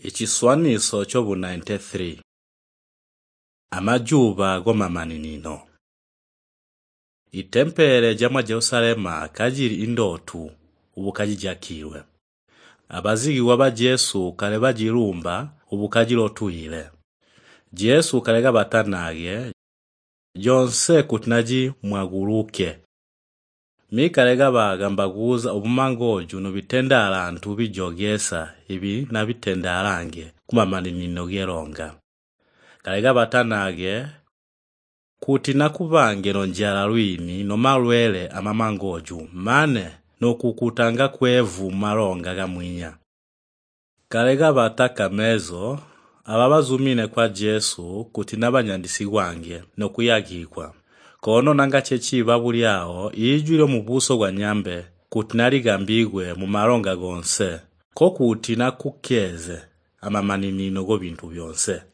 Echiswaniso chobu 93 Amajuba gomamanino. Itempere jamwa Jerusalema kajiri indotu ubu kajijakirwe. Abazigi waba Jesu kale bajirumba ubu kajirotuhile. Jesu kalega batanage jonse kutinaji mwaguruke. Kalega bagambaguza ubumangoju no bitenda alantu bijogesa ibi na bitenda alange kumamanino geronga. Kalega batanage kuti nakubange nonjala lwini no malwele amamangoju mane no kukutanga kwevu maronga gamwinya. Kalega bataka mezo ababazumine kwa Jesu kuti nabanyandisi wange no kuyagikwa. Kono nanga chechi babuli yao ijwilo mubuso gwa nyambe kuti naligambigwe mu maronga gonse ko kuti nakukeze amamanino go bintu byonse.